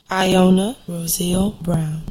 Iona Roselle Brown.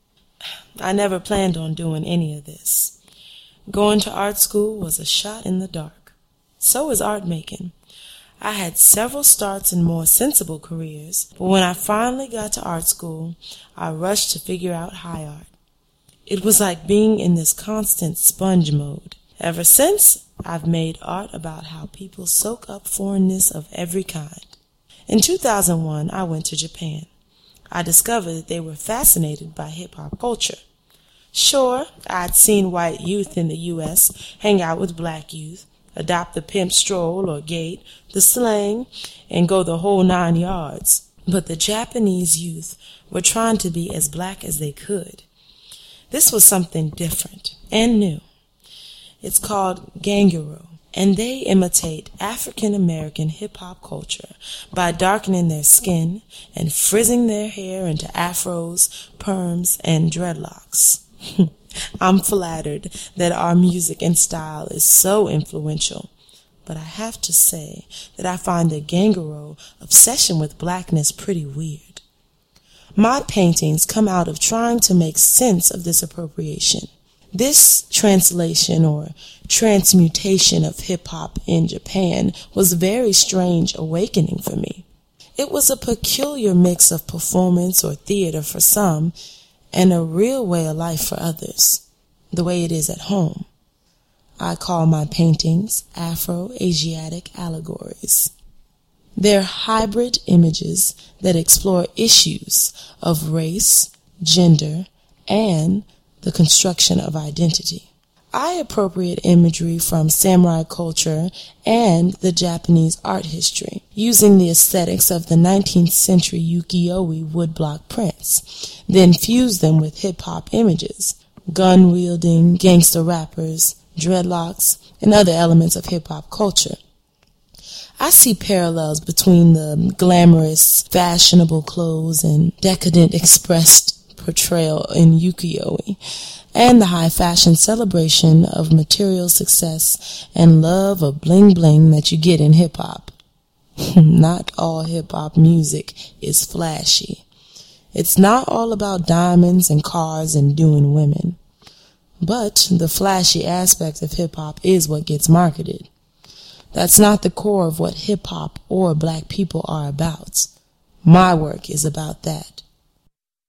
I never planned on doing any of this. Going to art school was a shot in the dark. So is art making. I had several starts in more sensible careers, but when I finally got to art school, I rushed to figure out high art. It was like being in this constant sponge mode. Ever since, I've made art about how people soak up foreignness of every kind. In 2001, I went to Japan. I discovered that they were fascinated by hip-hop culture. Sure, I'd seen white youth in the U.S. hang out with black youth, adopt the pimp stroll or gait, the slang, and go the whole 9 yards. But the Japanese youth were trying to be as black as they could. This was something different and new. It's called Ganguro, and they imitate African-American hip-hop culture by darkening their skin and frizzing their hair into afros, perms, and dreadlocks. I'm flattered that our music and style is so influential, but I have to say that I find the Ganguro obsession with blackness pretty weird. My paintings come out of trying to make sense of this appropriation. This translation or transmutation of hip-hop in Japan was a very strange awakening for me. It was a peculiar mix of performance or theater for some and a real way of life for others, the way it is at home. I call my paintings Afro-Asiatic allegories. They're hybrid images that explore issues of race, gender, and the construction of identity. I appropriate imagery from samurai culture and the Japanese art history, using the aesthetics of the 19th century ukiyo-e woodblock prints, then fuse them with hip-hop images, gun-wielding gangster rappers, dreadlocks, and other elements of hip-hop culture. I see parallels between the glamorous, fashionable clothes and decadent expressed portrayal in ukiyo-e and the high fashion celebration of material success and love of bling bling that you get in hip-hop. Not all hip-hop music is flashy. It's not all about diamonds and cars and doing women. But the flashy aspect of hip-hop is what gets marketed. That's not the core of what hip-hop or black people are about. My work is about that.